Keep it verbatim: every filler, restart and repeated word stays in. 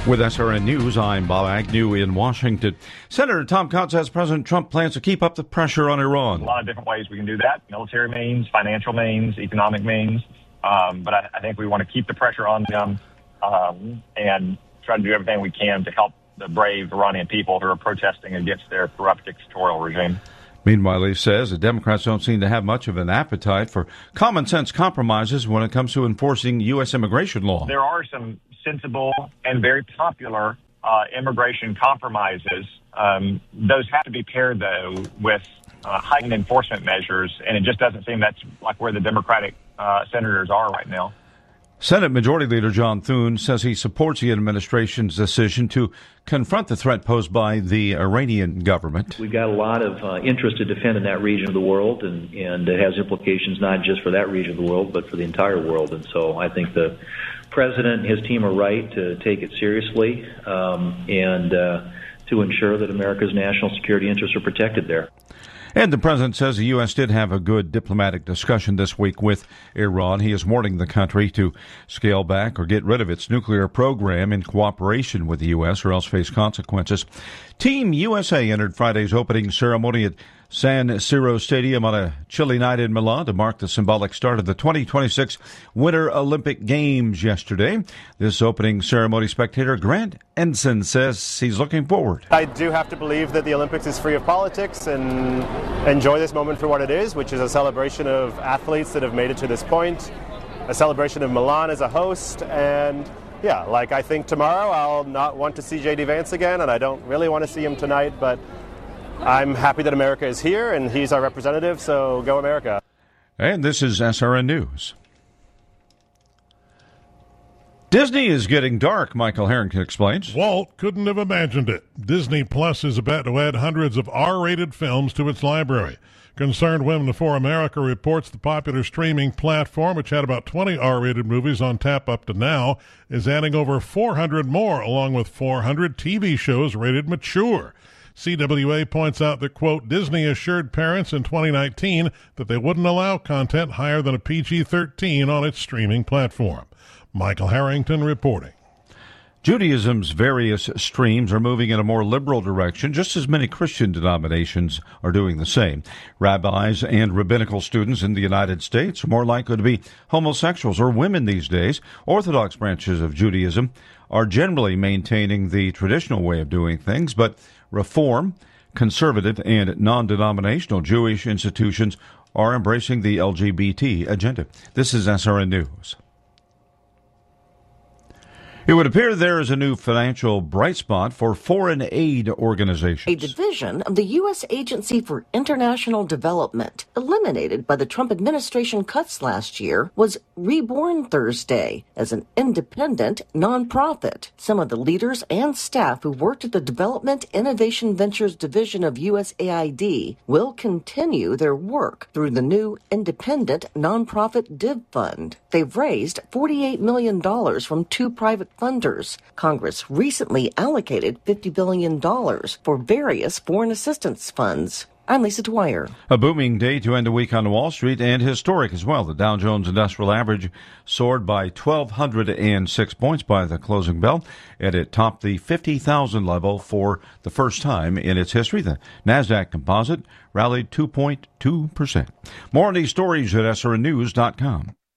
With S R N News, I'm Bob Agnew in Washington. Senator Tom Cotton says President Trump plans to keep up the pressure on Iran. A lot of different ways we can do that. Military means, financial means, economic means. Um, but I, I think we want to keep the pressure on them um, and try to do everything we can to help the brave Iranian people who are protesting against their corrupt dictatorial regime. Meanwhile, he says the Democrats don't seem to have much of an appetite for common sense compromises when it comes to enforcing U S immigration law. There are some sensible and very popular uh, immigration compromises. Um, those have to be paired, though, with uh, heightened enforcement measures, and it just doesn't seem that's like where the Democratic uh, senators are right now. Senate Majority Leader John Thune says he supports the administration's decision to confront the threat posed by the Iranian government. We've got a lot of uh, interest to defend in that region of the world, and, and it has implications not just for that region of the world, but for the entire world. And so I think the President and his team are right to take it seriously um, and uh, to ensure that America's national security interests are protected there. And the president says the U S did have a good diplomatic discussion this week with Iran. He is warning the country to scale back or get rid of its nuclear program in cooperation with the U S or else face consequences. Team U S A entered Friday's opening ceremony at San Siro Stadium on a chilly night in Milan to mark the symbolic start of the twenty twenty-six Winter Olympic Games yesterday. This opening ceremony spectator Grant Ensign says he's looking forward. I do have to believe that the Olympics is free of politics and enjoy this moment for what it is, which is a celebration of athletes that have made it to this point, a celebration of Milan as a host, and yeah, like I think tomorrow I'll not want to see J D Vance again, and I don't really want to see him tonight, but I'm happy that America is here, and he's our representative, so go America. And this is S R N News. Disney is getting dark, Michael Harrington explains. Walt couldn't have imagined it. Disney Plus is about to add hundreds of R-rated films to its library. Concerned Women for America reports the popular streaming platform, which had about twenty R-rated movies on tap up to now, is adding over four hundred more, along with four hundred T V shows rated mature. C W A points out that, quote, Disney assured parents in twenty nineteen that they wouldn't allow content higher than a P G thirteen on its streaming platform. Michael Harrington reporting. Judaism's various streams are moving in a more liberal direction, just as many Christian denominations are doing the same. Rabbis and rabbinical students in the United States are more likely to be homosexuals or women these days. Orthodox branches of Judaism are generally maintaining the traditional way of doing things, but Reform, conservative, and non-denominational Jewish institutions are embracing the L G B T agenda. This is S R N News. It would appear there is a new financial bright spot for foreign aid organizations. A division of the U S Agency for International Development, eliminated by the Trump administration cuts last year, was reborn Thursday as an independent nonprofit. Some of the leaders and staff who worked at the Development Innovation Ventures division of U S A I D will continue their work through the new independent nonprofit Div Fund. They've raised forty-eight million dollars from two private funders. Congress recently allocated fifty billion dollars for various foreign assistance funds. I'm Lisa Dwyer. A booming day to end a week on Wall Street, and historic as well. The Dow Jones Industrial Average soared by one thousand two hundred six points by the closing bell, and it topped the fifty thousand level for the first time in its history. The NASDAQ Composite rallied two point two percent. More on these stories at S R N news dot com.